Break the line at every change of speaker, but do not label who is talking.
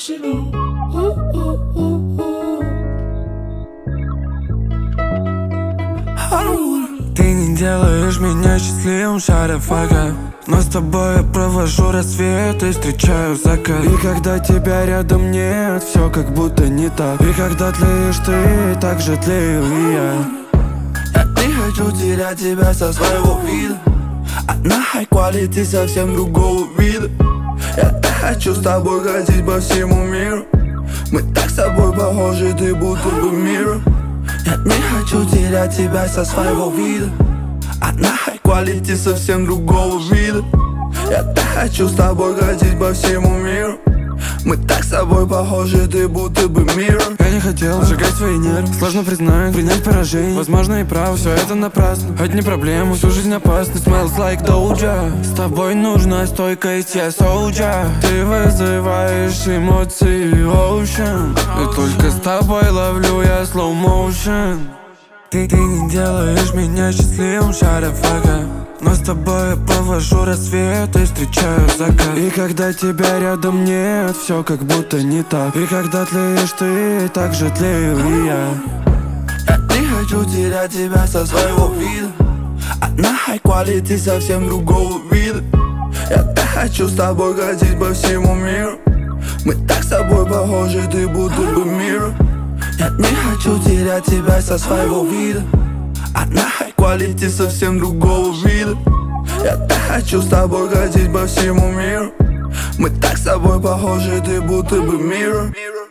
всего.
Ты не делаешь меня счастливым, шарафага, но с тобой я провожу рассвет и встречаю закат. И когда тебя рядом нет, все как будто не так. И когда тлеешь ты, так же тлею и я.
Я не хочу терять тебя со своего вида. Она high quality совсем другого вида. Я хочу с тобой ходить по всему миру. Мы так с тобой похожи, ты будто бы миром. Я не хочу терять тебя со своего вида. Она high quality совсем другого вида. Я так хочу с тобой ходить по всему миру. Мы так с тобой похожи, ты будто бы миром.
Я не хотел сжигать свои нервы, сложно признать, принять поражение. Возможно и прав, все это напрасно. Одни проблемы, всю жизнь опасность. Smells like Doja. С тобой нужна стойкость, я солджа. Ты вызываешь эмоции, ocean. И только с тобой ловлю я slow motion. Ты не делаешь меня счастливым, шарафага, но с тобой я провожу рассвет и встречаю закат. И когда тебя рядом нет, все как будто не так. И когда тлеешь ты, так же тлею и я.
Я не хочу терять тебя со своего вида. Она high quality совсем другого вида. Я так хочу с тобой ходить по всему миру. Мы так с тобой похожи, ты будто бы миром. Я не хочу терять тебя со своего вида. Она high quality совсем другого вида. Я так хочу с тобой ходить по всему миру. Мы так с тобой похожи, ты будто бы миром.